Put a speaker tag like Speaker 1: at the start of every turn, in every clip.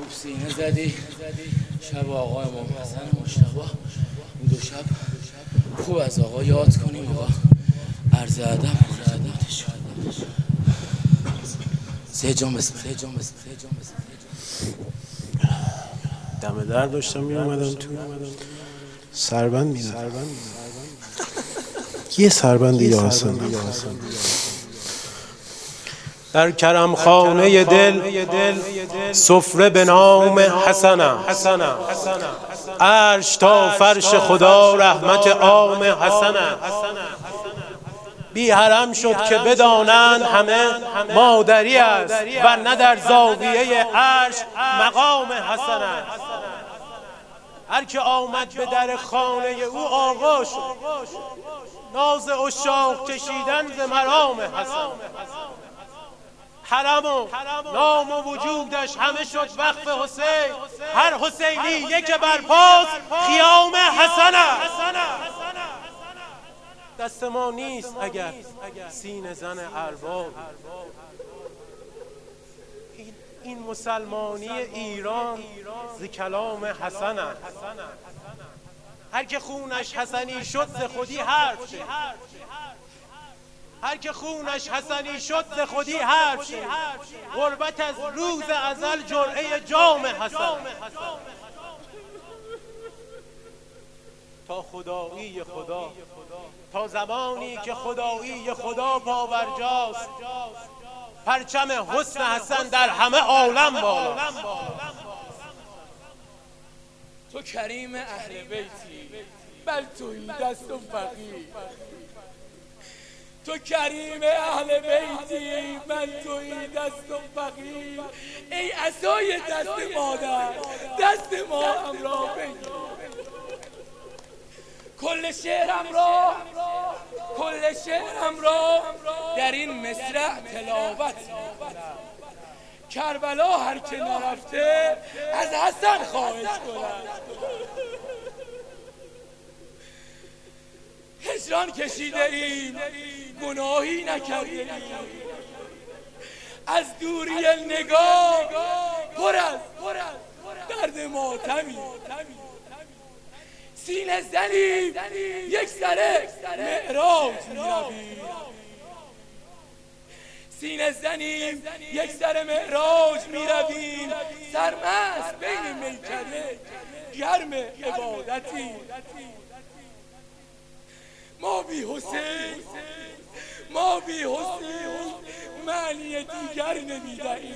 Speaker 1: خوب سینه زدی شب آقای امام حسن مجتبی. این دو شب خوب از آقا یاد کنیم. آقا عرض ادب خدمتش. سه جام بسم
Speaker 2: دم در داشتم می اومدم تو سربند میزدم. یه سربند یا حسن در کرم خانه دل سفره به نام حسنم، عرش تا فرش خدا رحمت عام حسنم. بی حرم شد که بدانند همه مادری است و نه در زاویه عرش مقام حسنم. هر که آمد به در خانه او آغا شد، ناز عشاق کشیدن ز مرام حسن. حرم و نام و وجودش همه شد وقف حسین، هر حسینیه که برپاست خیام حسن است. دست ما نیست اگر سینه زن ارباب، این مسلمانی ایران ز کلام حسن است. هر که خونش حسنی شد ز خودی حرف شد، هر که خونش حسنی شد ز خودی حرف شد. غربت از روز ازل جرعه جام حسن. تا خدایی خدا، تا زمانی که خدایی خدا پابرجاست، پرچم حسن حسن در همه عالم بالاست.
Speaker 1: تو کریم اهل بیتی بل تویی دست و فقیر. تو کریم اهل بیتی من تویی دست و فقیر. ای عصای دست مادر دست ما هم را بگیر. کل شعرم را در این مصرع تلاوت می‌کنم. کربلا هر که نرفته از حسن خواهش کند. هجران کشیده ایم گناهی نکرده ایم، از دوری نگاه پر از درد ماتمی. سینه زنیم یک سر معراج می‌رویم، سینه زنیم یک سر معراج می‌رویم. سرمست بین میکده گرم عبادتی. ما بی حسین معنی دیگر نمی‌دهیم.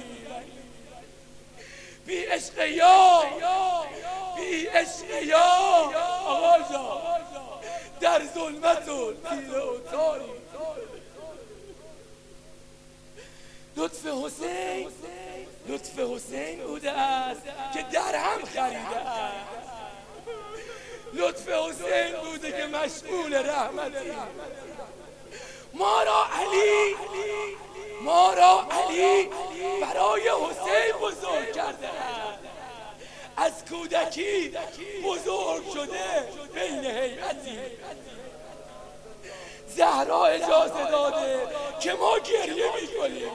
Speaker 1: بی عشق یا آقا جان در ظلمت و تیره و تاری. لطف حسین بوده است که درهم خریده است. لطف حسین بوده که مشمول رحمتی. ما را علی برای حسین بزرگ کرده است. از کودکی بزرگ شده بین هیئتی. زهرا اجازه داده که ما گریه میکنیم.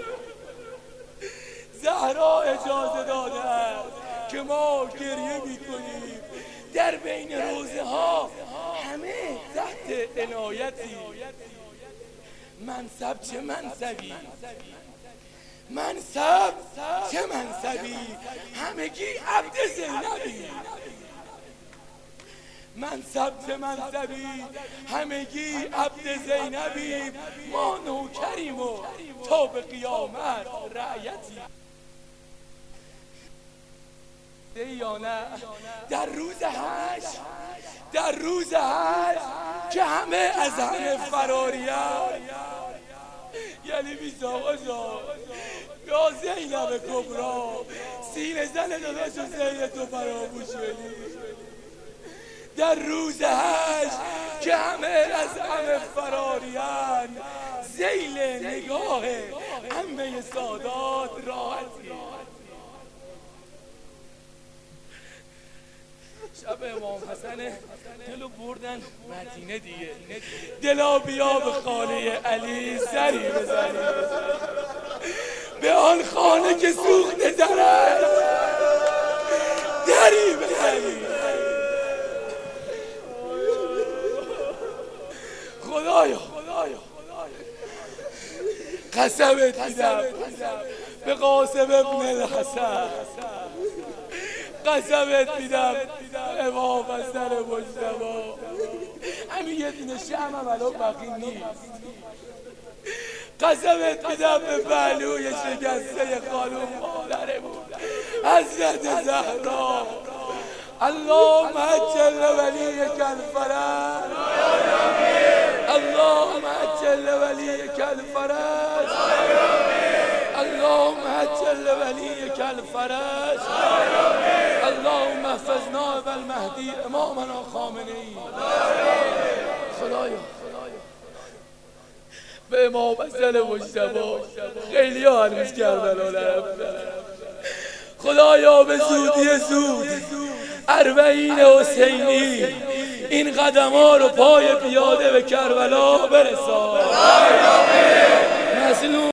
Speaker 1: زهرا اجازه داده است که ما گریه میکنیم. در بین روزه ها همه تحت عنایتی. منصب چه منصبی، منصب چه منصبی، همگی عبد زینبی. منصب چه منصبی، همگی عبد زینبی. ما نوکریم و تا به قیامت رعیتی. یا نه در روز هشت که همه از همه فراریم، یعنی بیست آقا جان یا زینب کبرا سینه زن داداش حسین تو فراموش کنی. در روز هشت که همه از همه فراریم، ذیل نگاه عمه سادات راحتی. شب امام حسن دلو بردن مدینه دیگه. دلا بیا به خانه علی سری بزنی، به آن خانه که سوخته در است. قسمت میدم به قاسم ابن الحسن، قسمت میدم امام حسن مجتبی. همین یه دونه شمع الان بقیه نیست. قسمت میدم به پهلوی شکسته خانوم مادرمون حضرت زهرا. اللهم عجل ولیک الفرج، اللهم عجل ولیک الفرج، اللهم عجل ولیک الفرج، اللهم احفظنا بالمهدی امامنا خامنه‌ای. خدایا به امام حسن مجتبی خیلی ها هنوز کربلا نرفتن. خدایا به زودی زود اربعین حسینی این قدم ها رو پای پیاده به کربلا برسان.